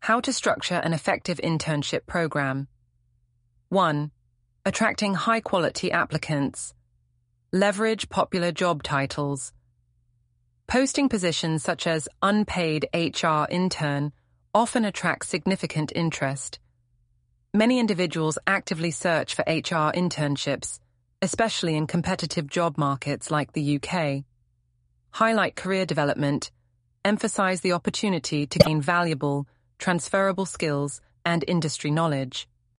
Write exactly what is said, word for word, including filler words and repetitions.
How to structure an effective internship program. one. Attracting high-quality applicants. Leverage popular job titles. Posting positions such as unpaid H R intern often attract significant interest. Many individuals actively search for H R internships, especially in competitive job markets like the U K. Highlight career development. Emphasize the opportunity to gain valuable, transferable skills and industry knowledge.